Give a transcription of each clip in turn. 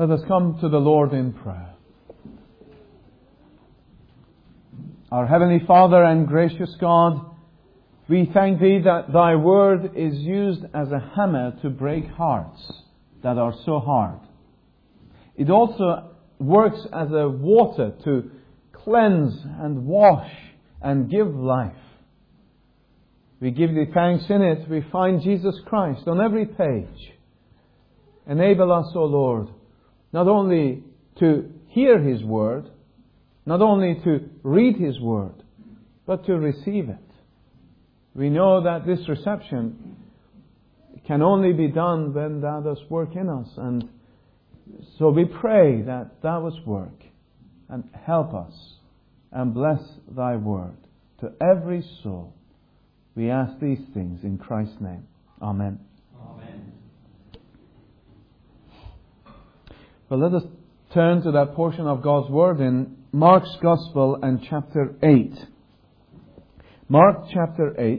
Let us come to the Lord in prayer. Our Heavenly Father and gracious God, we thank Thee that Thy Word is used as a hammer to break hearts that are so hard. It also works as a water to cleanse and wash and give life. We give Thee thanks in it. We find Jesus Christ on every page. Enable us, O Lord, not only to hear His Word, not only to read His Word, but to receive it. We know that this reception can only be done when Thou dost work in us. And so we pray that Thou dost work and help us and bless Thy Word to every soul. We ask these things in Christ's name. Amen. Amen. Well, let us turn to that portion of God's Word in Mark's Gospel and chapter 8. Mark chapter 8.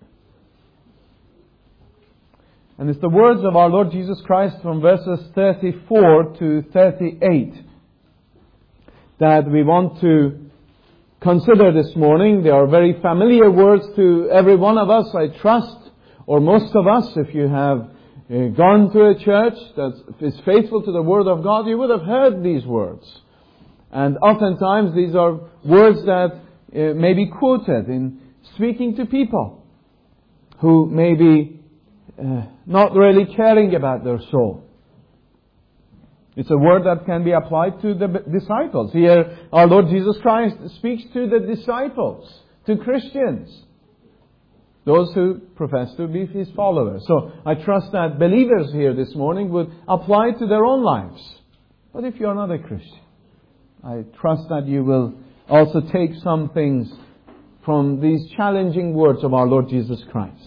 And it's the words of our Lord Jesus Christ from verses 34 to 38 that we want to consider this morning. They are very familiar words to every one of us, I trust, or most of us. If you have gone to a church that is faithful to the Word of God, you would have heard these words. And oftentimes these are words that may be quoted in speaking to people who may be not really caring about their soul. It's a word that can be applied to the disciples. Here, our Lord Jesus Christ speaks to the disciples, to Christians, those who profess to be His followers. So I trust that believers here this morning would apply it to their own lives. But if you are not a Christian, I trust that you will also take some things from these challenging words of our Lord Jesus Christ.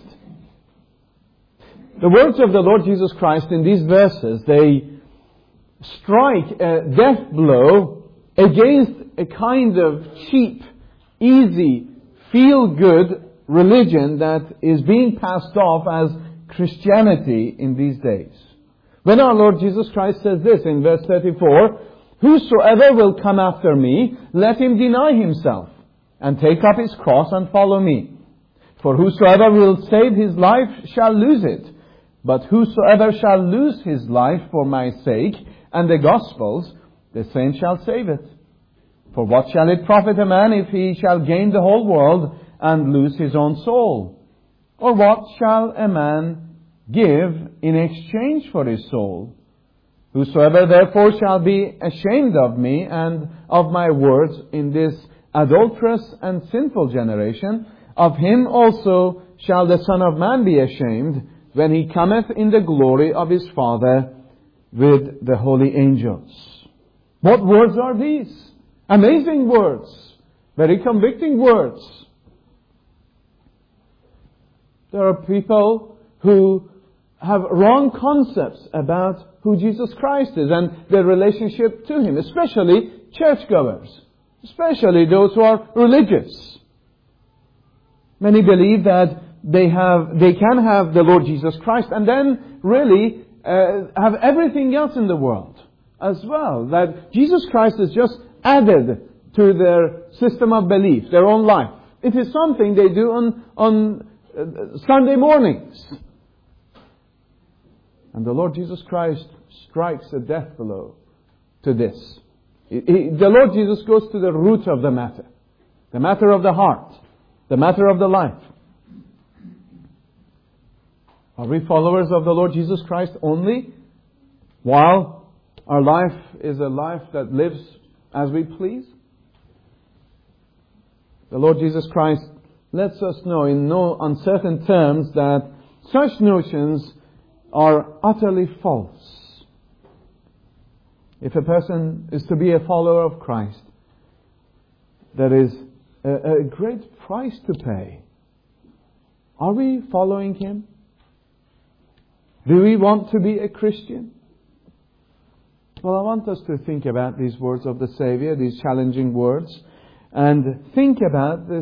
The words of the Lord Jesus Christ in these verses, they strike a death blow against a kind of cheap, easy, feel-good religion that is being passed off as Christianity in these days. When our Lord Jesus Christ says this in verse 34, "Whosoever will come after me, let him deny himself, and take up his cross and follow me. For whosoever will save his life shall lose it. But whosoever shall lose his life for my sake and the gospel's, the same shall save it. For what shall it profit a man if he shall gain the whole world and lose his own soul? Or what shall a man give in exchange for his soul? Whosoever therefore shall be ashamed of me and of my words in this adulterous and sinful generation, of him also shall the Son of Man be ashamed, when He cometh in the glory of His Father with the holy angels." What words are these? Amazing words. Very convicting words. There are people who have wrong concepts about who Jesus Christ is and their relationship to Him, especially churchgoers, especially those who are religious. Many believe that they can have the Lord Jesus Christ and then really have everything else in the world as well. That Jesus Christ is just added to their system of belief, their own life. It is something they do on Sunday mornings. And the Lord Jesus Christ strikes a death blow to this. The Lord Jesus goes to the root of the matter of the heart, the matter of the life. Are we followers of the Lord Jesus Christ only while our life is a life that lives as we please? The Lord Jesus Christ lets us know in no uncertain terms that such notions are utterly false. If a person is to be a follower of Christ, there is a great price to pay. Are we following Him? Do we want to be a Christian? Well, I want us to think about these words of the Savior, these challenging words, and think about this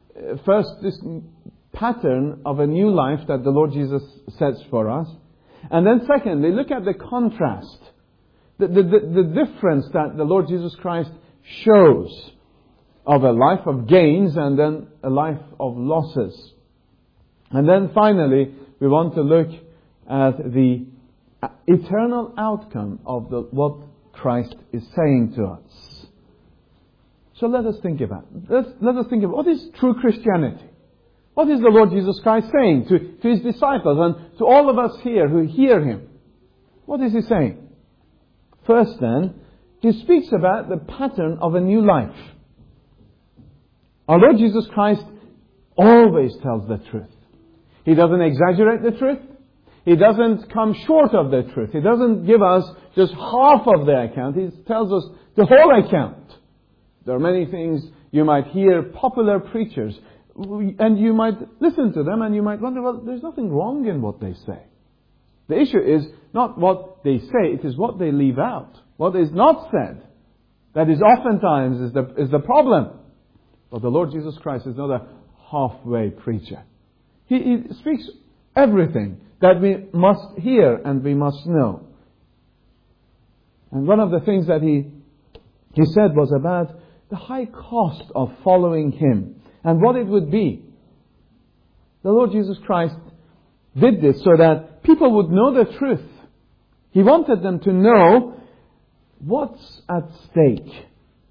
pattern of a new life that the Lord Jesus sets for us. And then secondly, look at the contrast the difference that the Lord Jesus Christ shows of a life of gains and then a life of losses. And then finally, we want to look at the eternal outcome of what Christ is saying to us. So let us think about it. Let us think about what is true Christianity. What is the Lord Jesus Christ saying to His disciples and to all of us here who hear Him? What is He saying? First then, He speaks about the pattern of a new life. Our Lord Jesus Christ always tells the truth. He doesn't exaggerate the truth. He doesn't come short of the truth. He doesn't give us just half of the account. He tells us the whole account. There are many things you might hear popular preachers, and you might listen to them and you might wonder, well, there's nothing wrong in what they say. The issue is not what they say, it is what they leave out. What is not said. That is oftentimes is the problem. But the Lord Jesus Christ is not a halfway preacher. He speaks everything that we must hear and we must know. And one of the things that he said was about the high cost of following Him and what it would be. The Lord Jesus Christ did this so that people would know the truth. He wanted them to know what's at stake.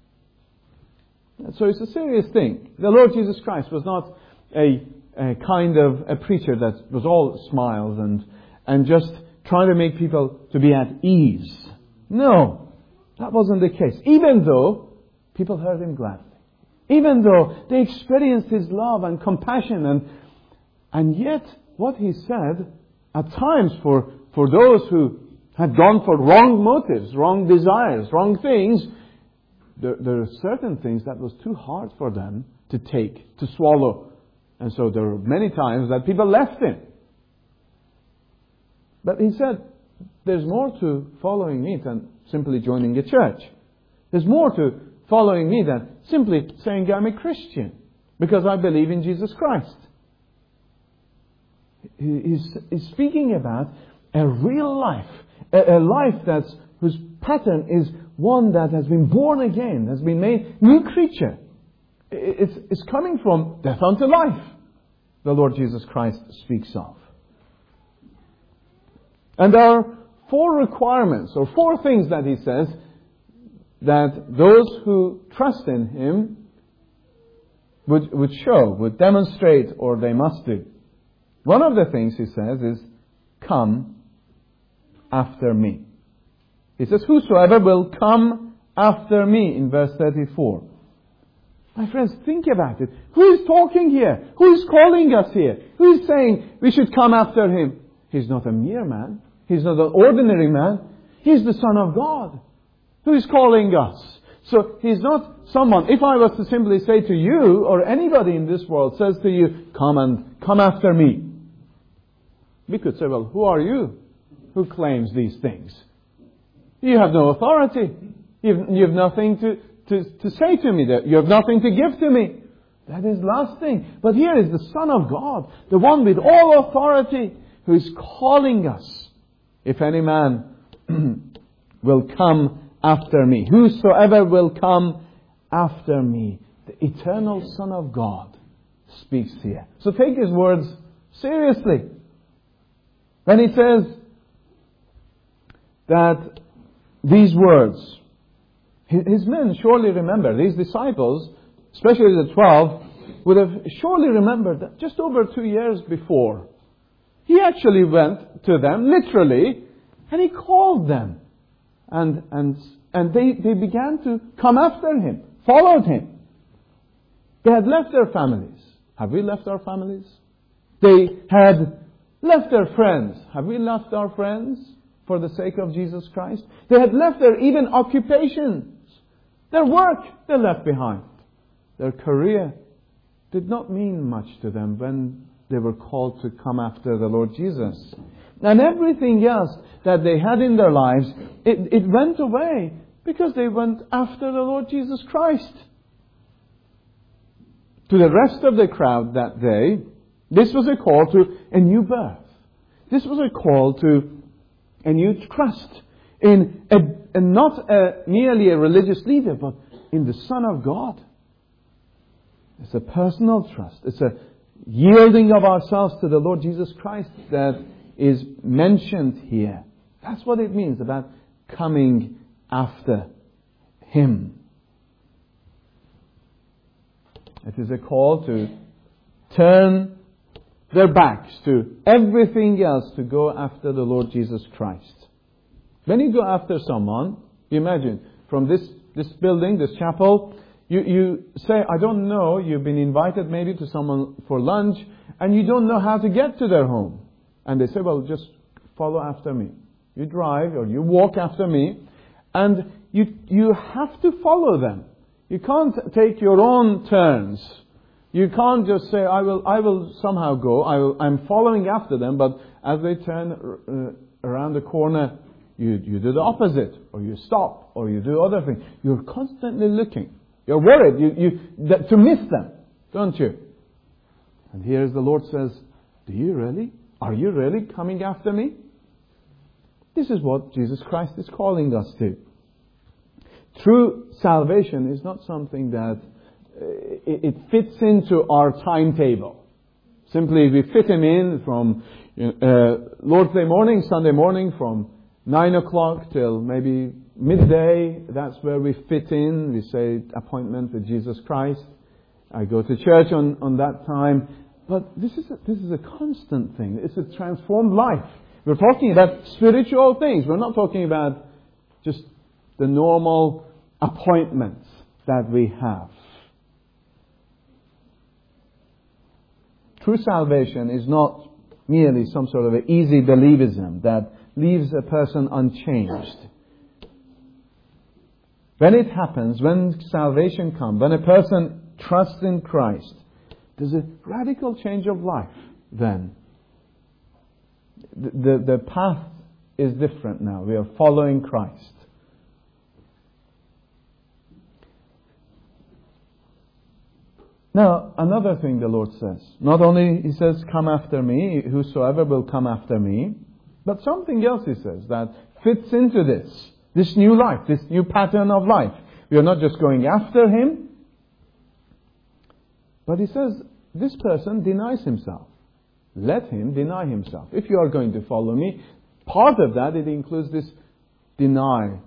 So it's a serious thing. The Lord Jesus Christ was not a kind of a preacher that was all smiles and just trying to make people to be at ease. No, that wasn't the case. Even though people heard Him gladly. Even though they experienced His love and compassion and yet what He said at times for those who had gone for wrong motives, wrong desires, wrong things, there are certain things that was too hard for them to take, to swallow. And so there were many times that people left Him. But He said, there's more to following me than simply joining a church. There's more to following me than simply saying I'm a Christian because I believe in Jesus Christ. He's speaking about a real life, a life whose pattern is one that has been born again, has been made new creature. It's coming from death unto life, the Lord Jesus Christ speaks of. And there are 4 requirements, or 4 things that He says, that those who trust in Him would show, would demonstrate, or they must do. One of the things He says is, come after me. He says, whosoever will come after me, in verse 34. My friends, think about it. Who is talking here? Who is calling us here? Who is saying we should come after Him? He's not a mere man. He's not an ordinary man. He's the Son of God. Who is calling us? So He's not someone, if I was to simply say to you, or anybody in this world says to you, come after me. We could say, well, who are you who claims these things? You have no authority. You have nothing to say to me. You have nothing to give to me. That is last thing. But here is the Son of God, the one with all authority, who is calling us. If any man will come after me. Whosoever will come after me. The eternal Son of God speaks here. So take His words seriously. When He says that these words, His men surely remember, these disciples, especially the 12, would have surely remembered that just over 2 years before, He actually went to them, literally, and He called them. And they began to come after Him, followed Him. They had left their families. Have we left our families? They had left their friends. Have we left our friends for the sake of Jesus Christ? They had left their even occupations. Their work they left behind. Their career did not mean much to them when they were called to come after the Lord Jesus. And everything else that they had in their lives, it went away because they went after the Lord Jesus Christ. To the rest of the crowd that day, this was a call to a new birth. This was a call to a new trust in not merely a religious leader, but in the Son of God. It's a personal trust. It's a yielding of ourselves to the Lord Jesus Christ that is mentioned here. That's what it means about coming after Him. It is a call to turn their backs to everything else to go after the Lord Jesus Christ. When you go after someone, you imagine, from this building, this chapel, you say, I don't know, you've been invited maybe to someone for lunch, and you don't know how to get to their home. And they say, well, just follow after me. You drive or you walk after me, and you have to follow them. You can't take your own turns. You can't just say, I will somehow go. I'm following after them, but as they turn around the corner, you do the opposite, or you stop, or you do other things. You're constantly looking. You're worried to miss them, don't you? And here the Lord says, do you really? Are you really coming after me? This is what Jesus Christ is calling us to. True salvation is not something that it fits into our timetable. Simply we fit Him in from Lord's Day morning, Sunday morning, from 9 o'clock till maybe midday. That's where we fit in. We say appointment with Jesus Christ. I go to church on that time. But this is a constant thing. It's a transformed life. We're talking about spiritual things. We're not talking about just the normal appointments that we have. True salvation is not merely some sort of an easy believism that leaves a person unchanged. When it happens, when salvation comes, when a person trusts in Christ, there's a radical change of life then. The path is different now. We are following Christ. Now, another thing the Lord says. Not only He says, come after me, whosoever will come after me, but something else He says that fits into this new life, this new pattern of life. We are not just going after Him, but He says, this person denies himself. Let him deny himself. If you are going to follow me, part of that, it includes this denial.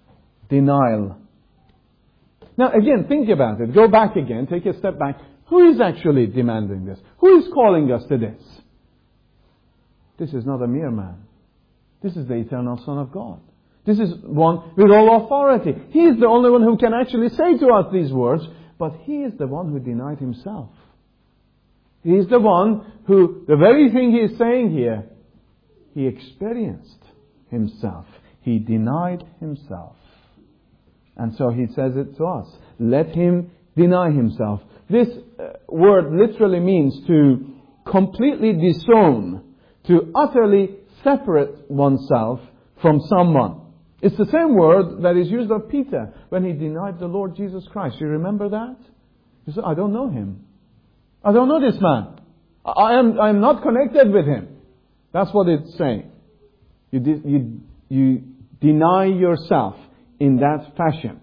Now again, think about it. Go back again. Take a step back. Who is actually demanding this? Who is calling us to this? This is not a mere man. This is the eternal Son of God. This is one with all authority. He is the only one who can actually say to us these words, but He is the one who denied Himself. He is the one who, the very thing He is saying here, He experienced Himself. He denied Himself. And so He says it to us. Let him deny himself. This word literally means to completely disown, to utterly separate oneself from someone. It's the same word that is used of Peter when he denied the Lord Jesus Christ. You remember that? He said, I don't know Him. I don't know this man. I am not connected with Him. That's what it's saying. You deny yourself in that fashion.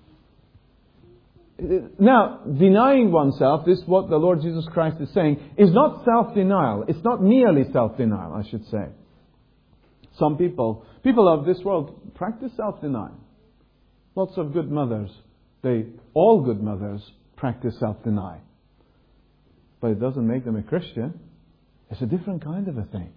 Now, denying oneself, this is what the Lord Jesus Christ is saying, is not self-denial. It's not merely self-denial, I should say. Some people of this world practice self-denial. Lots of good mothers, all good mothers practice self-denial. But it doesn't make them a Christian. It's a different kind of a thing.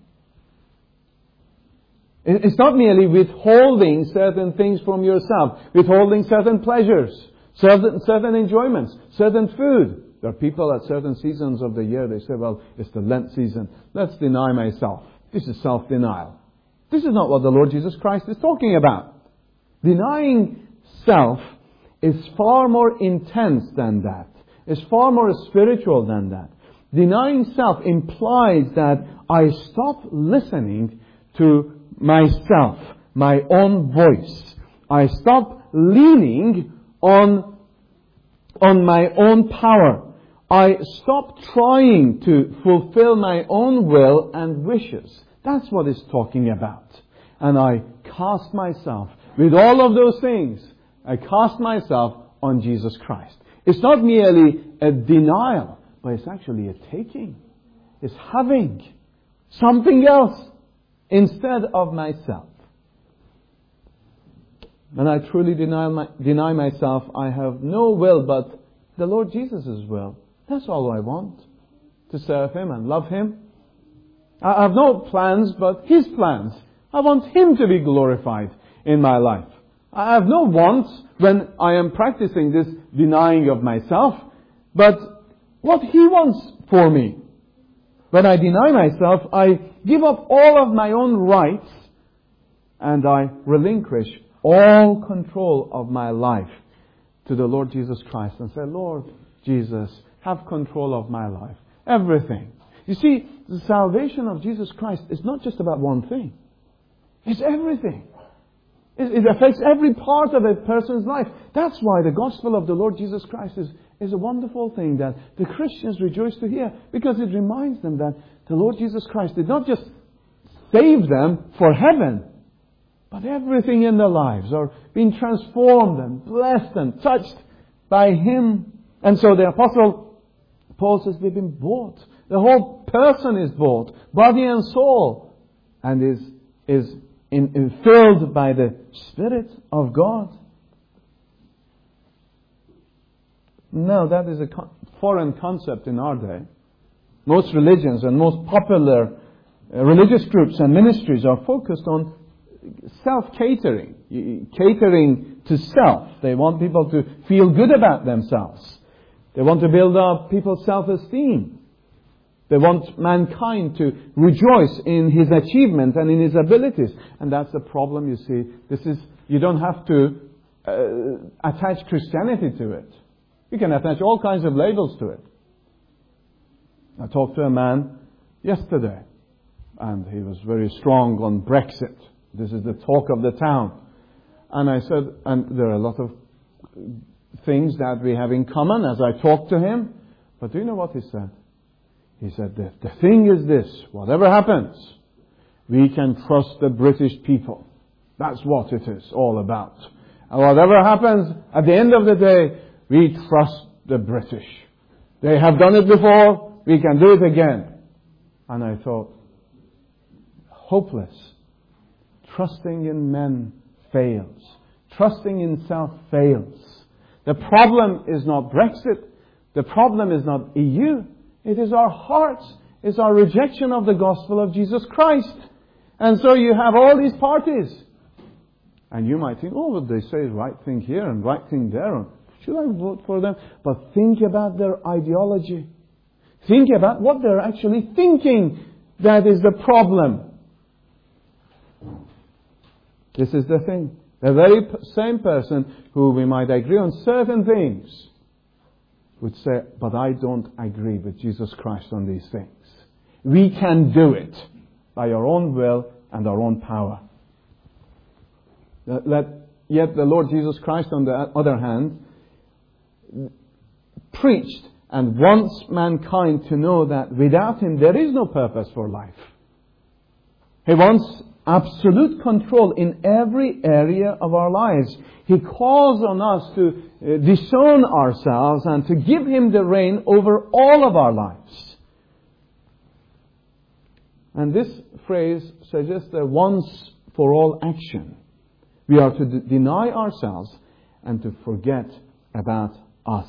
It's not merely withholding certain things from yourself, withholding certain pleasures, certain enjoyments, certain food. There are people at certain seasons of the year, they say, well, it's the Lent season. Let's deny myself. This is self-denial. This is not what the Lord Jesus Christ is talking about. Denying self is far more intense than that. It's far more spiritual than that. Denying self implies that I stop listening to myself, my own voice. I stop leaning on my own power. I stop trying to fulfill my own will and wishes. That's what it's talking about. And I cast myself, with all of those things, I cast myself on Jesus Christ. It's not merely a denial, but it's actually a taking. It's having something else instead of myself. When I truly deny myself, I have no will but the Lord Jesus' will. That's all I want. To serve Him and love Him. I have no plans but His plans. I want Him to be glorified in my life. I have no wants when I am practicing this denying of myself, but what He wants for me. When I deny myself, I give up all of my own rights and I relinquish all control of my life to the Lord Jesus Christ and say, Lord Jesus, have control of my life. Everything. You see, the salvation of Jesus Christ is not just about one thing. It's everything. It affects every part of a person's life. That's why the gospel of the Lord Jesus Christ is a wonderful thing that the Christians rejoice to hear, because it reminds them that the Lord Jesus Christ did not just save them for heaven, but everything in their lives are being transformed and blessed and touched by Him. And so the Apostle Paul says they've been bought. The whole person is bought, body and soul, and is filled by the Spirit of God. Now, that is a foreign concept in our day. Most religions and most popular religious groups and ministries are focused on self-catering, catering to self. They want people to feel good about themselves. They want to build up people's self-esteem. They want mankind to rejoice in his achievement and in his abilities. And that's the problem, you see. You don't have to attach Christianity to it. You can attach all kinds of labels to it. I talked to a man yesterday, and he was very strong on Brexit. This is the talk of the town. And I said, and there are a lot of things that we have in common as I talked to him. But do you know what he said? He said, the thing is this, whatever happens, we can trust the British people. That's what it is all about. And whatever happens, at the end of the day, we trust the British. They have done it before, we can do it again. And I thought, hopeless. Trusting in men fails. Trusting in self fails. The problem is not Brexit. The problem is not EU. It is our hearts. It's our rejection of the gospel of Jesus Christ. And so you have all these parties. And you might think, oh, but they say right thing here and right thing there. Should I vote for them? But think about their ideology. Think about what they're actually thinking. That is the problem. This is the thing. The very same person who we might agree on certain things would say, but I don't agree with Jesus Christ on these things. We can do it by our own will and our own power. Yet the Lord Jesus Christ, on the other hand, preached and wants mankind to know that without Him there is no purpose for life. He wants absolute control in every area of our lives. He calls on us to disown ourselves and to give Him the reign over all of our lives. And this phrase suggests a once for all action. We are to deny ourselves and to forget about us.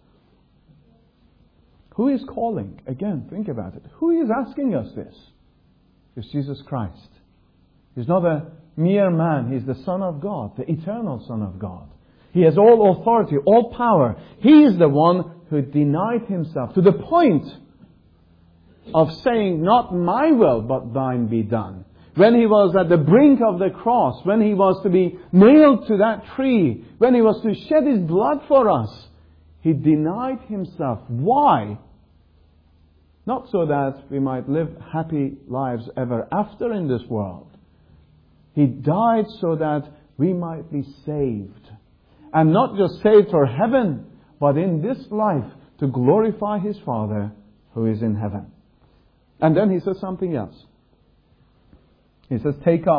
Who is calling? Again, think about it. Who is asking us this? It's Jesus Christ. He's not a mere man. He's the Son of God, the eternal Son of God. He has all authority, all power. He is the one who denied Himself to the point of saying, not my will, but thine be done. When He was at the brink of the cross, when He was to be nailed to that tree, when He was to shed His blood for us, He denied Himself. Why? Not so that we might live happy lives ever after in this world. He died so that we might be saved. And not just saved for heaven, but in this life to glorify His Father who is in heaven. And then He says something else. He says, take up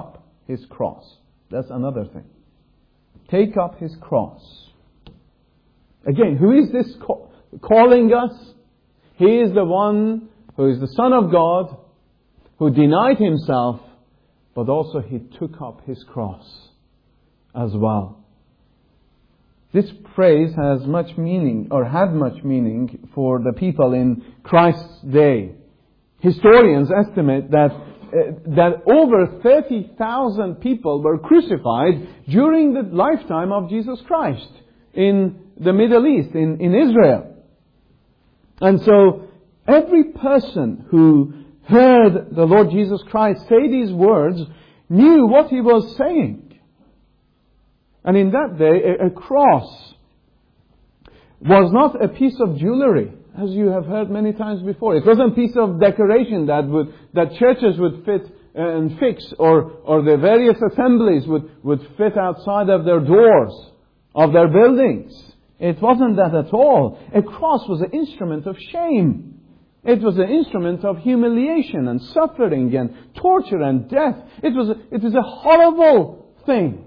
His cross. That's another thing. Take up His cross. Again, who is this calling us? He is the one who is the Son of God, who denied Himself, but also He took up His cross as well. This phrase has much meaning, or had much meaning, for the people in Christ's day. Historians estimate that over 30,000 people were crucified during the lifetime of Jesus Christ in the Middle East, in Israel. And so every person who heard the Lord Jesus Christ say these words knew what He was saying. And in that day, a cross was not a piece of jewelry, as you have heard many times before. It wasn't a piece of decoration that churches would fit and fix, or the various assemblies would fit outside of their doors of their buildings. It wasn't that at all. A cross was an instrument of shame. It was an instrument of humiliation and suffering and torture and death. It was a horrible thing.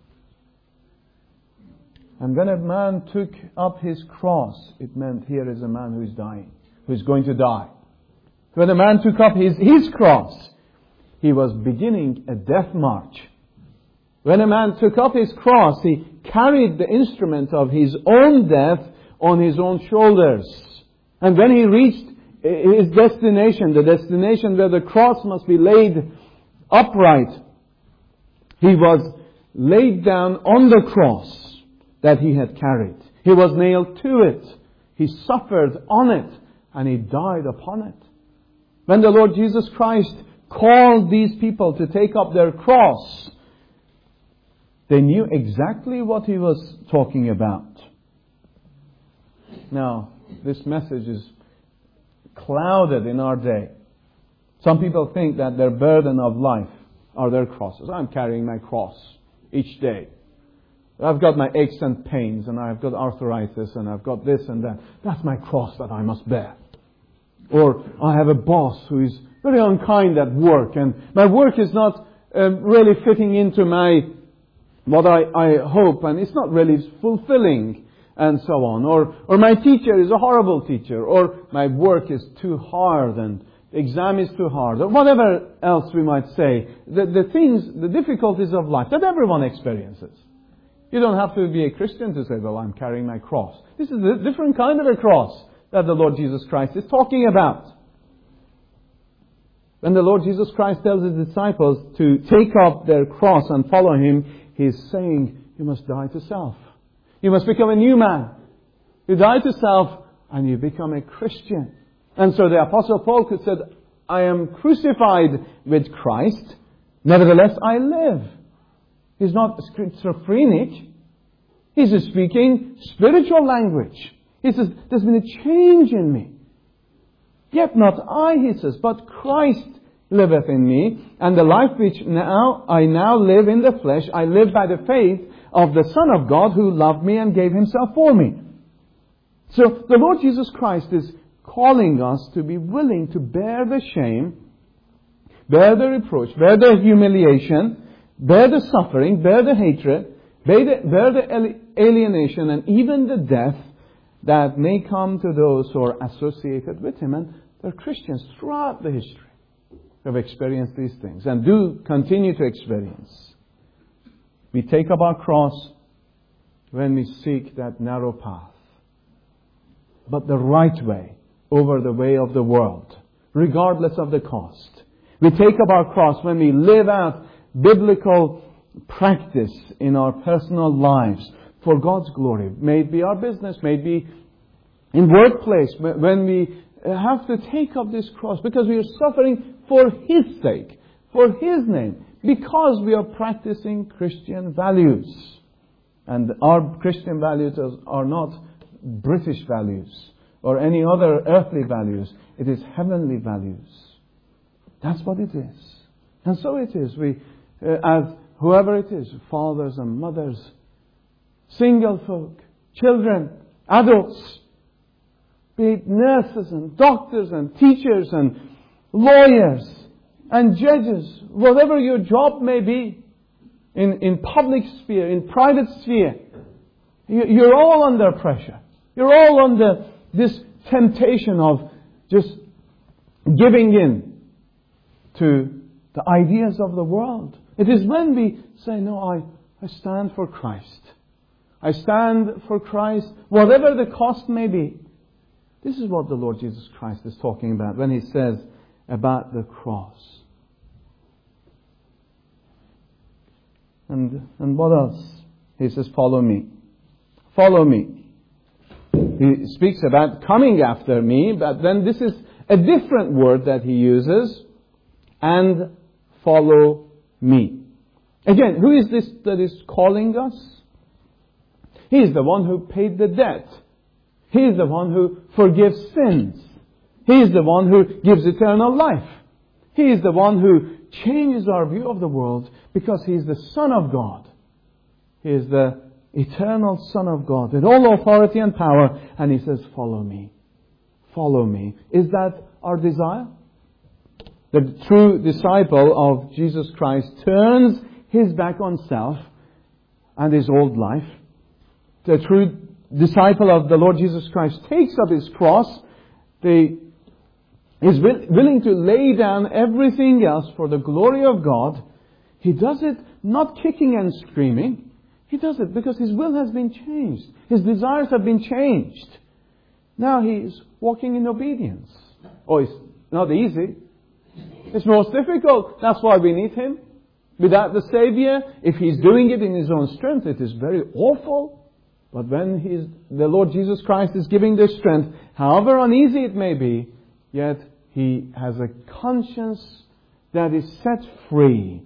And when a man took up his cross, it meant here is a man who is dying, who is going to die. When a man took up his cross, he was beginning a death march. When a man took up his cross, he carried the instrument of his own death on his own shoulders. And when he reached his destination, the destination where the cross must be laid upright, he was laid down on the cross that he had carried. He was nailed to it. He suffered on it. And he died upon it. When the Lord Jesus Christ called these people to take up their cross, they knew exactly what He was talking about. Now, this message is clouded in our day. Some people think that their burden of life are their crosses. I'm carrying my cross each day. I've got my aches and pains, and I've got arthritis, and I've got this and that. That's my cross that I must bear. Or I have a boss who is very unkind at work, and my work is not really fitting into what I hope, and it's not really fulfilling, and so on. Or my teacher is a horrible teacher, or my work is too hard, and the exam is too hard, or whatever else we might say. The difficulties of life that everyone experiences. You don't have to be a Christian to say, well, I'm carrying my cross. This is a different kind of a cross that the Lord Jesus Christ is talking about. When the Lord Jesus Christ tells His disciples to take up their cross and follow Him, He is saying, you must die to self. You must become a new man. You die to self and you become a Christian. And so the Apostle Paul could say, I am crucified with Christ, nevertheless I live. He's not schizophrenic. He's speaking spiritual language. He says, there's been a change in me. Yet not I, he says, but Christ liveth in me. And the life which I now live in the flesh, I live by the faith of the Son of God who loved me and gave Himself for me. So the Lord Jesus Christ is calling us to be willing to bear the shame, bear the reproach, bear the humiliation, bear the suffering, bear the hatred, bear the alienation, and even the death that may come to those who are associated with Him. And they're Christians throughout the history who have experienced these things and do continue to experience. We take up our cross when we seek that narrow path, but the right way over the way of the world, regardless of the cost. We take up our cross when we live out biblical practice in our personal lives for God's glory. May it be our business, may it be in workplace, when we have to take up this cross because we are suffering for His sake, for His name, because we are practicing Christian values. And our Christian values are not British values or any other earthly values. It is heavenly values. That's what it is. And so it is. We, as whoever it is, fathers and mothers, single folk, children, adults, be it nurses and doctors and teachers and lawyers and judges, whatever your job may be, in public sphere, in private sphere. You're all under pressure. You're all under this temptation of just giving in to the ideas of the world. It is when we say, no, I stand for Christ. I stand for Christ, whatever the cost may be. This is what the Lord Jesus Christ is talking about when He says about the cross. And what else? He says, follow me. Follow me. He speaks about coming after me, but then this is a different word that He uses. And follow me. Again, who is this that is calling us? He is the one who paid the debt. He is the one who forgives sins. He is the one who gives eternal life. He is the one who changes our view of the world because He is the Son of God. He is the eternal Son of God with all authority and power. And He says, follow me. Follow me. Is that our desire? The true disciple of Jesus Christ turns his back on self and his old life. The true disciple of the Lord Jesus Christ takes up his cross. He is willing to lay down everything else for the glory of God. He does it not kicking and screaming. He does it because his will has been changed. His desires have been changed. Now he is walking in obedience. Oh, it's not easy. It's most difficult. That's why we need Him. Without the Savior, if He's doing it in His own strength, it is very awful. But when the Lord Jesus Christ is giving this strength, however uneasy it may be, yet He has a conscience that is set free.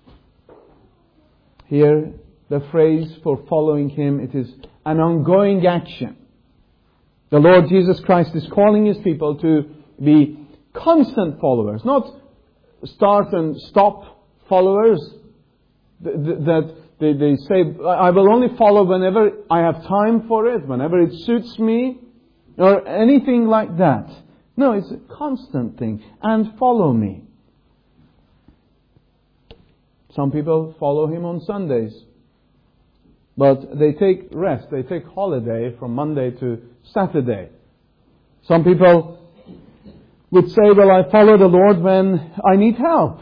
Here, the phrase for following Him, it is an ongoing action. The Lord Jesus Christ is calling His people to be constant followers, not start and stop followers. That they say, I will only follow whenever I have time for it, whenever it suits me, or anything like that. No, it's a constant thing. And follow me. Some people follow Him on Sundays. But they take rest, they take holiday from Monday to Saturday. Some people would say, well, I follow the Lord when I need help.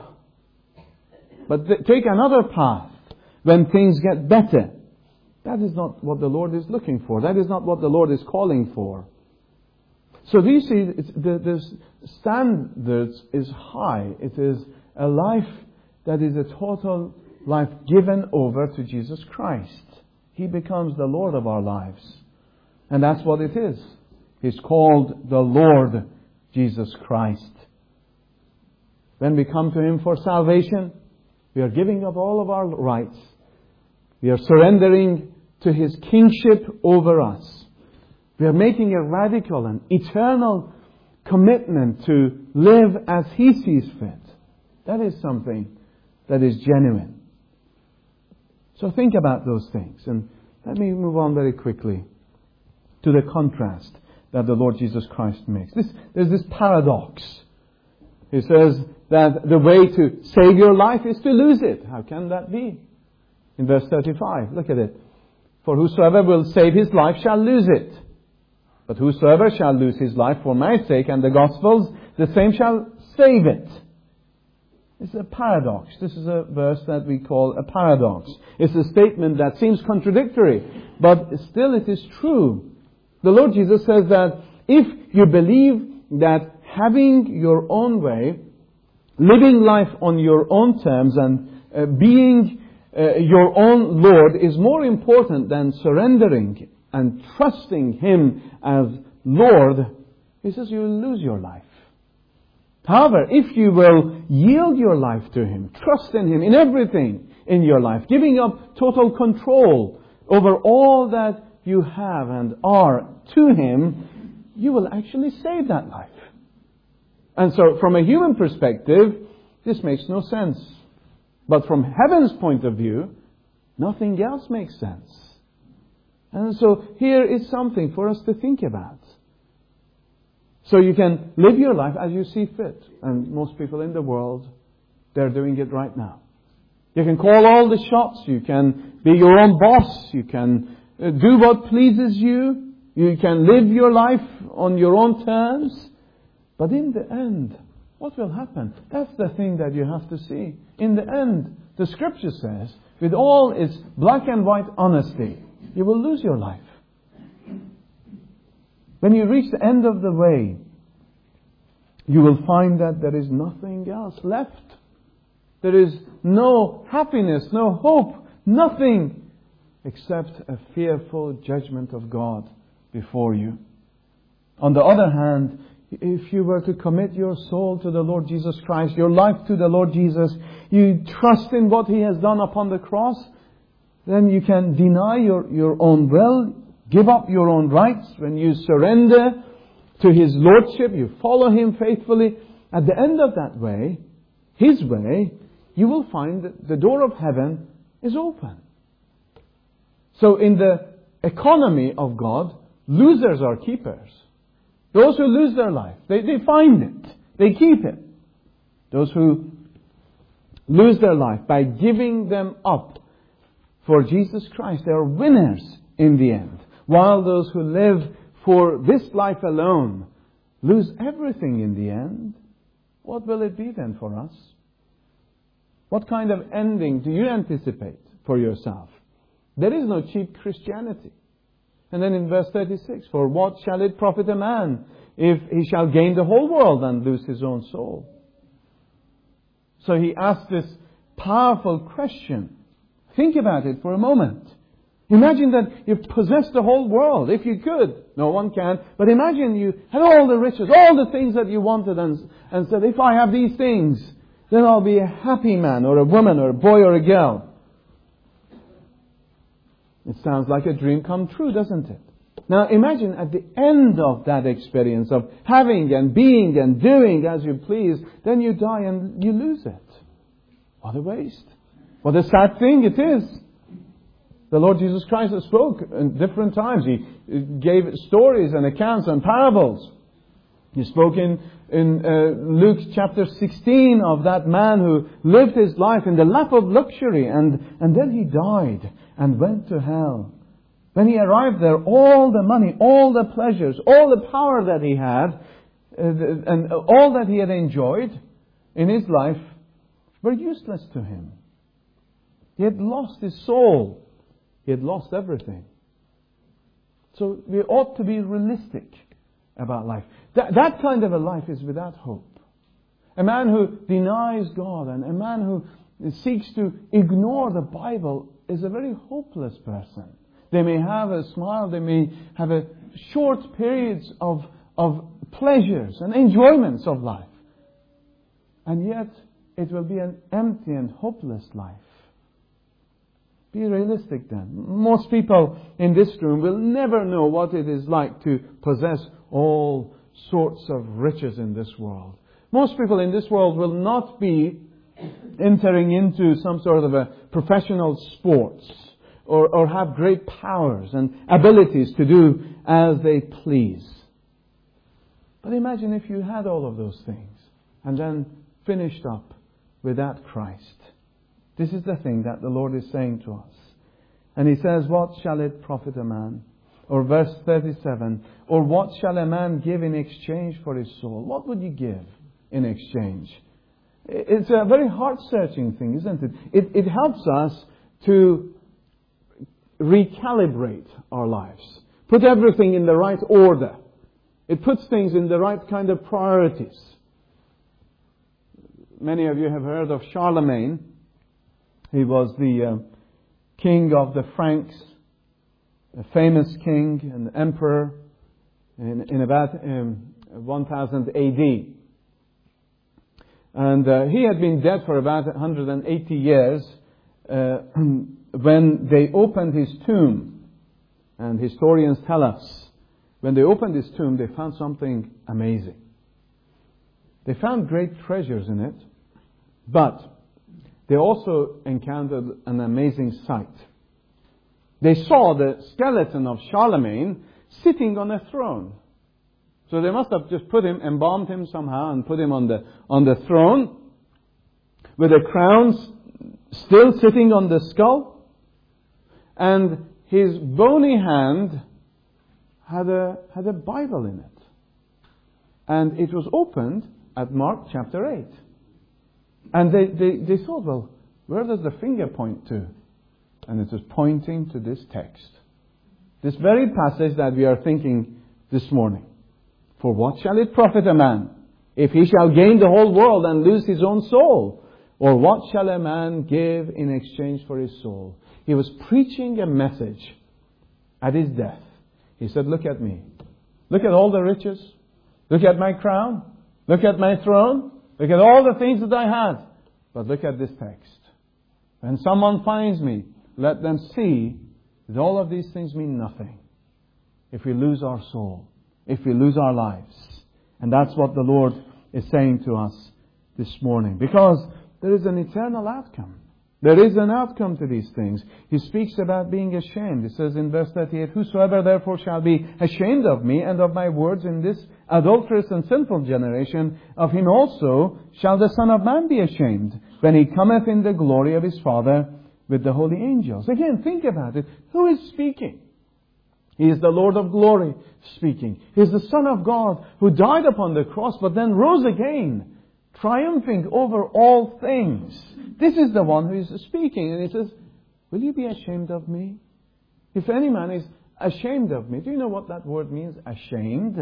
But take another path when things get better. That is not what the Lord is looking for. That is not what the Lord is calling for. So do you see, the standards is high. It is a life that is a total life given over to Jesus Christ. He becomes the Lord of our lives. And that's what it is. He's called the Lord Jesus Christ. When we come to Him for salvation, we are giving up all of our rights. We are surrendering to His kingship over us. We are making a radical and eternal commitment to live as He sees fit. That is something that is genuine. So think about those things. And let me move on very quickly to the contrast that the Lord Jesus Christ makes. There's this paradox. He says that the way to save your life is to lose it. How can that be? In verse 35, look at it. For whosoever will save his life shall lose it. But whosoever shall lose his life for my sake and the gospel's, the same shall save it. It's a paradox. This is a verse that we call a paradox. It's a statement that seems contradictory, but still it is true. The Lord Jesus says that if you believe that having your own way, living life on your own terms and being your own Lord is more important than surrendering and trusting Him as Lord, He says you will lose your life. However, if you will yield your life to Him, trust in Him in everything in your life, giving up total control over all that you have and are to Him, you will actually save that life. And so from a human perspective, this makes no sense. But from heaven's point of view, nothing else makes sense. And so here is something for us to think about. So you can live your life as you see fit. And most people in the world, they're doing it right now. You can call all the shots. You can be your own boss. You can do what pleases you. You can live your life on your own terms. But in the end, what will happen? That's the thing that you have to see. In the end, the Scripture says, with all its black and white honesty, you will lose your life. When you reach the end of the way, you will find that there is nothing else left. There is no happiness, no hope, nothing except a fearful judgment of God before you. On the other hand, if you were to commit your soul to the Lord Jesus Christ, your life to the Lord Jesus, you trust in what He has done upon the cross, then you can deny your own will, give up your own rights. When you surrender to His Lordship, you follow Him faithfully. At the end of that way, His way, you will find that the door of heaven is open. So in the economy of God, losers are keepers. Those who lose their life, they find it. They keep it. Those who lose their life by giving them up for Jesus Christ, they are winners in the end. While those who live for this life alone lose everything in the end, what will it be then for us? What kind of ending do you anticipate for yourself? There is no cheap Christianity. And then in verse 36, for what shall it profit a man if he shall gain the whole world and lose his own soul? So he asks this powerful question. Think about it for a moment. Imagine that you possess the whole world, if you could. No one can. But imagine you had all the riches, all the things that you wanted, and said, if I have these things, then I'll be a happy man or a woman or a boy or a girl. It sounds like a dream come true, doesn't it? Now imagine at the end of that experience of having and being and doing as you please, then you die and you lose it. What a waste. What a sad thing it is. The Lord Jesus Christ spoke in different times. He gave stories and accounts and parables. He spoke in Luke chapter 16 of that man who lived his life in the lap of luxury and then he died and went to hell. When he arrived there, all the money, all the pleasures, all the power that he had and all that he had enjoyed in his life were useless to him. He had lost his soul. He had lost everything. So we ought to be realistic about life. That kind of a life is without hope. A man who denies God and a man who seeks to ignore the Bible is a very hopeless person. They may have a smile, they may have a short periods of pleasures and enjoyments of life. And yet it will be an empty and hopeless life. Be realistic then. Most people in this room will never know what it is like to possess all sorts of riches in this world. Most people in this world will not be entering into some sort of a professional sports or have great powers and abilities to do as they please. But imagine if you had all of those things and then finished up without Christ. This is the thing that the Lord is saying to us. And He says, what shall it profit a man? Or verse 37, or what shall a man give in exchange for his soul? What would you give in exchange? It's a very heart-searching thing, isn't it? It helps us to recalibrate our lives. Put everything in the right order. It puts things in the right kind of priorities. Many of you have heard of Charlemagne. He was the king of the Franks, a famous king and emperor in about 1000 AD. And he had been dead for about 180 years when they opened his tomb. And historians tell us, when they opened his tomb, they found something amazing. They found great treasures in it, but they also encountered an amazing sight. They saw the skeleton of Charlemagne sitting on a throne. So they must have just embalmed him somehow and put him on the throne with a crown still sitting on the skull, and his bony hand had a Bible in it. And it was opened at Mark chapter 8. And they thought, well, where does the finger point to? And it was pointing to this text. This very passage that we are thinking this morning. For what shall it profit a man if he shall gain the whole world and lose his own soul? Or what shall a man give in exchange for his soul? He was preaching a message at his death. He said, look at me. Look at all the riches. Look at my crown. Look at my throne. Look at all the things that I had. But look at this text. When someone finds me, let them see that all of these things mean nothing if we lose our soul, if we lose our lives. And that's what the Lord is saying to us this morning. Because there is an eternal outcome. There is an outcome to these things. He speaks about being ashamed. He says in verse 38, whosoever therefore shall be ashamed of me and of my words in this adulterous and sinful generation, of him also shall the Son of Man be ashamed, when he cometh in the glory of his Father with the holy angels. Again, think about it. Who is speaking? He is the Lord of glory speaking. He is the Son of God who died upon the cross but then rose again, triumphing over all things. This is the one who is speaking. And he says, will you be ashamed of me? If any man is ashamed of me. Do you know what that word means? Ashamed.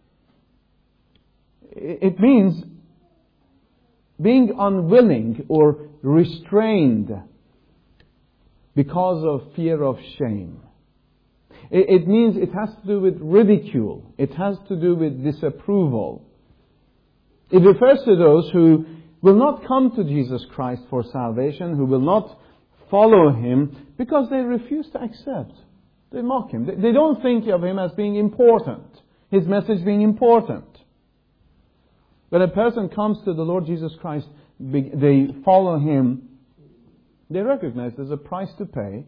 It means being unwilling or restrained because of fear of shame. It means it has to do with ridicule. It has to do with disapproval. It refers to those who will not come to Jesus Christ for salvation, who will not follow Him because they refuse to accept. They mock Him. They don't think of Him as being important, His message being important. When a person comes to the Lord Jesus Christ, they follow Him, they recognize there's a price to pay.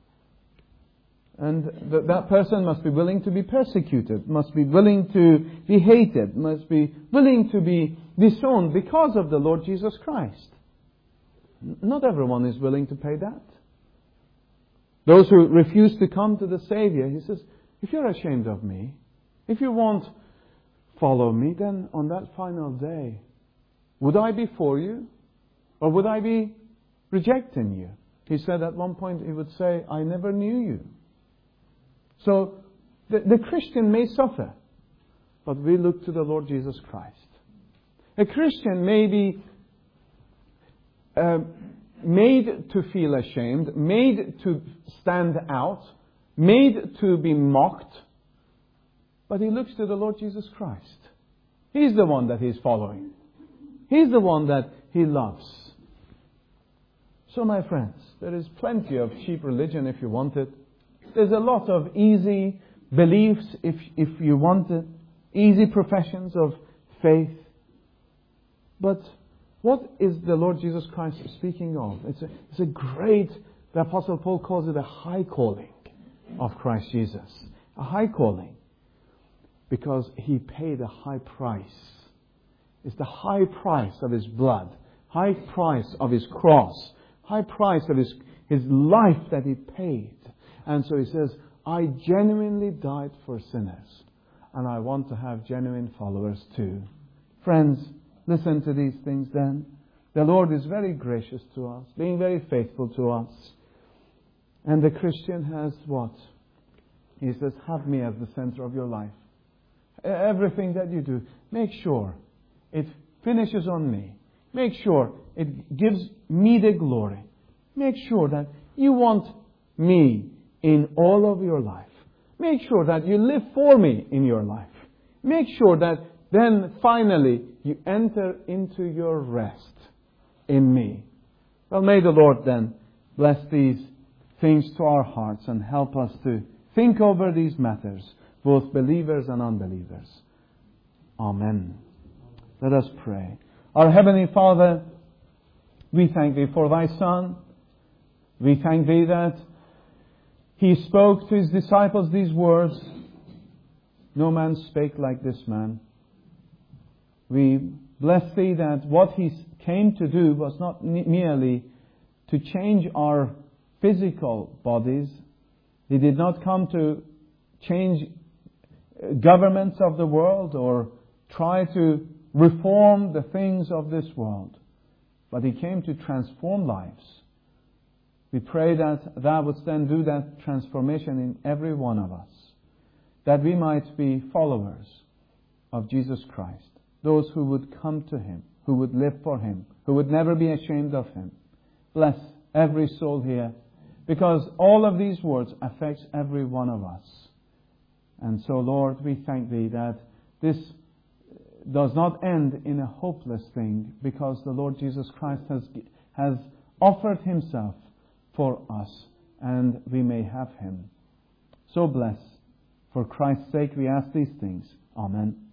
And that person must be willing to be persecuted, must be willing to be hated, must be willing to be disowned because of the Lord Jesus Christ. Not everyone is willing to pay that. Those who refuse to come to the Savior, He says, if you're ashamed of me, if you won't follow me, then on that final day, would I be for you? Or would I be rejecting you? He said at one point, He would say, I never knew you. So the Christian may suffer, but we look to the Lord Jesus Christ. A Christian may be made to feel ashamed, made to stand out, made to be mocked, but he looks to the Lord Jesus Christ. He's the one that he's following. He's the one that he loves. So my friends, there is plenty of cheap religion if you want it. There's a lot of easy beliefs if you want it. Easy professions of faith. But what is the Lord Jesus Christ speaking of? It's a great, the Apostle Paul calls it a high calling of Christ Jesus. A high calling. Because He paid a high price. It's the high price of His blood. High price of His cross. High price of His life that He paid. And so He says, I genuinely died for sinners. And I want to have genuine followers too. Friends, listen to these things then. The Lord is very gracious to us, being very faithful to us. And the Christian has what? He says, have me as the center of your life. Everything that you do, make sure it finishes on me. Make sure it gives me the glory. Make sure that you want me in all of your life. Make sure that you live for me in your life. Make sure that then finally you enter into your rest in me. Well, may the Lord then bless these things to our hearts and help us to think over these matters, both believers and unbelievers. Amen. Let us pray. Our Heavenly Father, we thank Thee for Thy Son. We thank Thee that He spoke to His disciples these words. No man spake like this man. We bless Thee that what He came to do was not merely to change our physical bodies. He did not come to change governments of the world or try to reform the things of this world. But He came to transform lives. We pray that Thou wouldst then do that transformation in every one of us, that we might be followers of Jesus Christ, those who would come to Him, who would live for Him, who would never be ashamed of Him. Bless every soul here, because all of these words affect every one of us. And so, Lord, we thank Thee that this does not end in a hopeless thing, because the Lord Jesus Christ has offered Himself for us, and we may have Him. So bless. For Christ's sake we ask these things. Amen.